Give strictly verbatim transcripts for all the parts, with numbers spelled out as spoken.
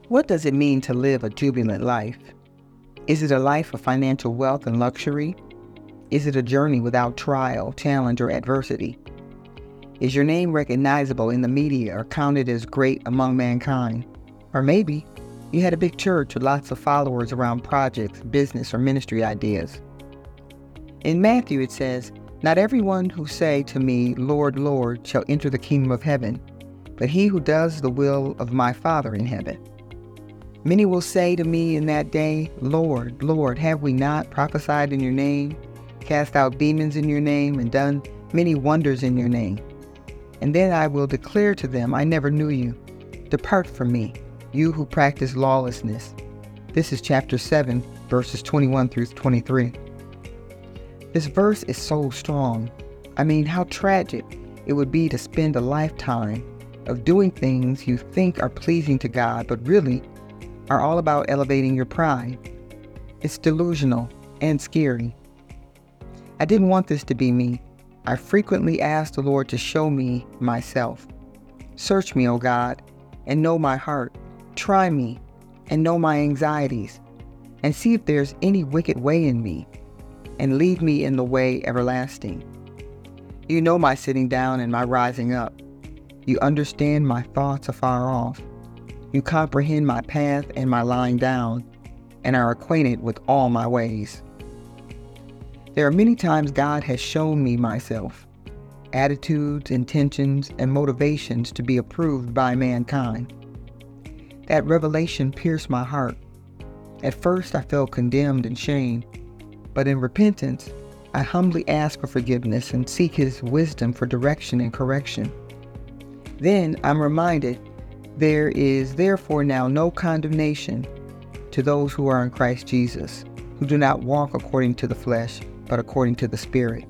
What does it mean to live a jubilant life? Is it a life of financial wealth and luxury? Is it a journey without trial, challenge, or adversity? Is your name recognizable in the media or counted as great among mankind? Or maybe you had a big church with lots of followers around projects, business, or ministry ideas. In Matthew it says, "Not everyone who say to me, 'Lord, Lord,' shall enter the kingdom of heaven, but he who does the will of my Father in heaven. Many will say to me in that day, 'Lord, Lord, have we not prophesied in your name, cast out demons in your name, and done many wonders in your name?' And then I will declare to them, 'I never knew you. Depart from me, you who practice lawlessness.'" This is chapter seven, verses twenty-one through twenty-three. This verse is so strong. I mean, how tragic it would be to spend a lifetime of doing things you think are pleasing to God, but really are all about elevating your pride. It's delusional and scary. I didn't want this to be me. I frequently asked the Lord to show me myself. Search me, O God, and know my heart. Try me and know my anxieties, and see if there's any wicked way in me, and lead me in the way everlasting. You know my sitting down and my rising up. You understand my thoughts afar off. You comprehend my path and my lying down, and are acquainted with all my ways. There are many times God has shown me myself, attitudes, intentions, and motivations to be approved by mankind. That revelation pierced my heart. At first I felt condemned and shamed, but in repentance, I humbly ask for forgiveness and seek His wisdom for direction and correction. Then I'm reminded, there is therefore now no condemnation to those who are in Christ Jesus, who do not walk according to the flesh, but according to the Spirit.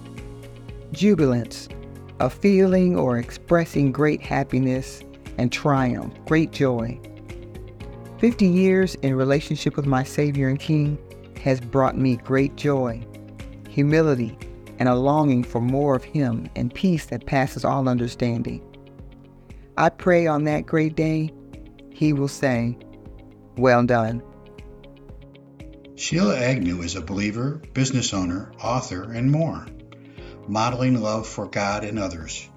Jubilance, a feeling or expressing great happiness and triumph, great joy. Fifty years in relationship with my Savior and King has brought me great joy, humility, and a longing for more of Him and peace that passes all understanding. I pray on that great day, He will say, "Well done." Sheila Agnew is a believer, business owner, author, and more, modeling love for God and others.